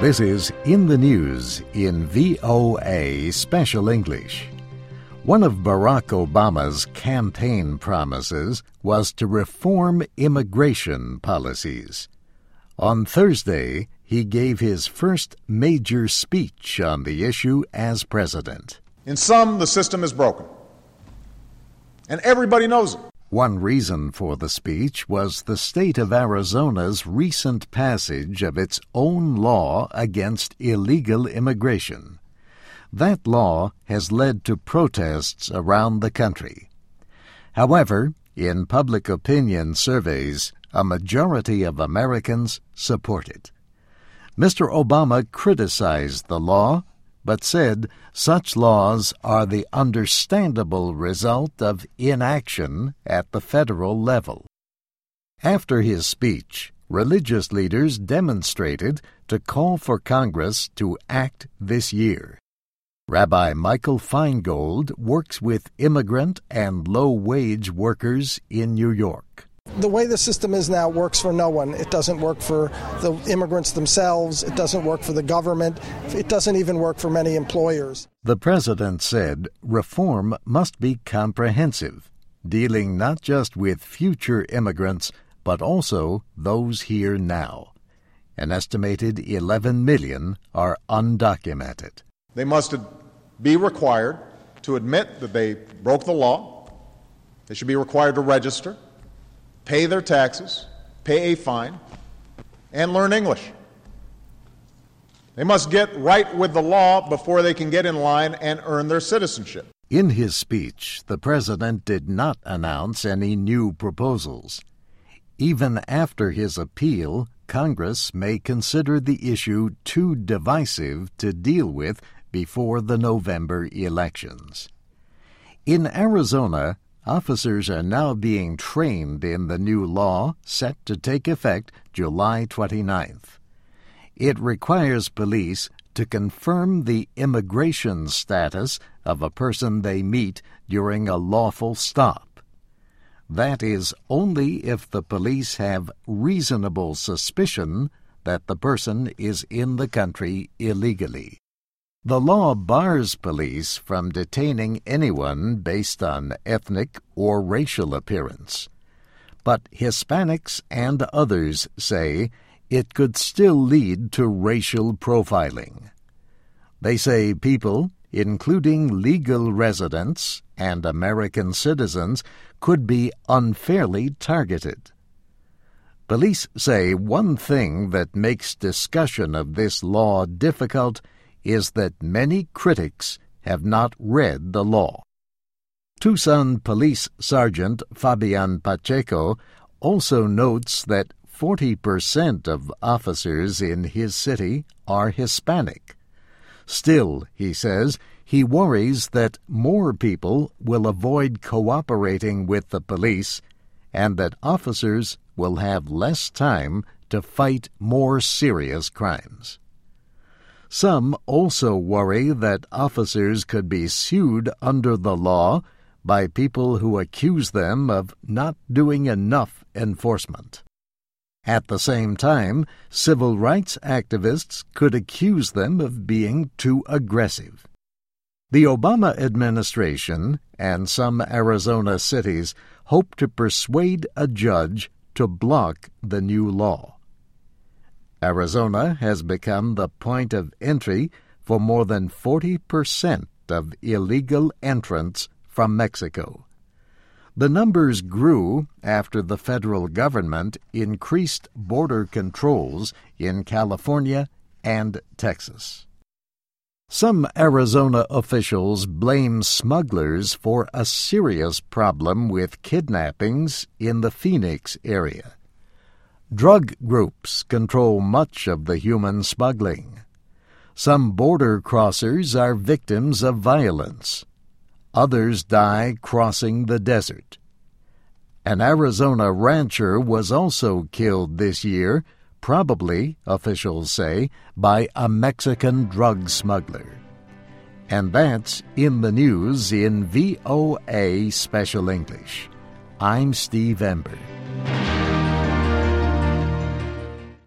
This is In the News in VOA Special English. One of Barack Obama's campaign promises was to reform immigration policies. On Thursday, he gave his first major speech on the issue as president. In sum, the system is broken, and everybody knows it. One reason for the speech was the state of Arizona's recent passage of its own law against illegal immigration. That law has led to protests around the country. However, in public opinion surveys, a majority of Americans support it. Mr. Obama criticized the law, but said such laws are the understandable result of inaction at the federal level. After his speech, religious leaders demonstrated to call for Congress to act this year. Rabbi Michael Feingold works with immigrant and low-wage workers in New York. The way the system is now works for no one. It doesn't work for the immigrants themselves. It doesn't work for the government. It doesn't even work for many employers. The president said reform must be comprehensive, dealing not just with future immigrants, but also those here now. An estimated 11 million are undocumented. They must be required to admit that they broke the law. They should be required to register, pay their taxes, pay a fine, and learn English. They must get right with the law before they can get in line and earn their citizenship. In his speech, the president did not announce any new proposals. Even after his appeal, Congress may consider the issue too divisive to deal with before the November elections. In Arizona, officers are now being trained in the new law set to take effect July 29th. It requires police to confirm the immigration status of a person they meet during a lawful stop. That is only if the police have reasonable suspicion that the person is in the country illegally. The law bars police from detaining anyone based on ethnic or racial appearance. But Hispanics and others say it could still lead to racial profiling. They say people, including legal residents and American citizens, could be unfairly targeted. Police say one thing that makes discussion of this law difficult is that many critics have not read the law. Tucson Police Sergeant Fabian Pacheco also notes that 40% of officers in his city are Hispanic. Still, he says, he worries that more people will avoid cooperating with the police and that officers will have less time to fight more serious crimes. Some also worry that officers could be sued under the law by people who accuse them of not doing enough enforcement. At the same time, civil rights activists could accuse them of being too aggressive. The Obama administration and some Arizona cities hope to persuade a judge to block the new law. Arizona has become the point of entry for more than 40% of illegal entrants from Mexico. The numbers grew after the federal government increased border controls in California and Texas. Some Arizona officials blame smugglers for a serious problem with kidnappings in the Phoenix area. Drug groups control much of the human smuggling. Some border crossers are victims of violence. Others die crossing the desert. An Arizona rancher was also killed this year, probably, officials say, by a Mexican drug smuggler. And that's In the News in VOA Special English. I'm Steve Ember.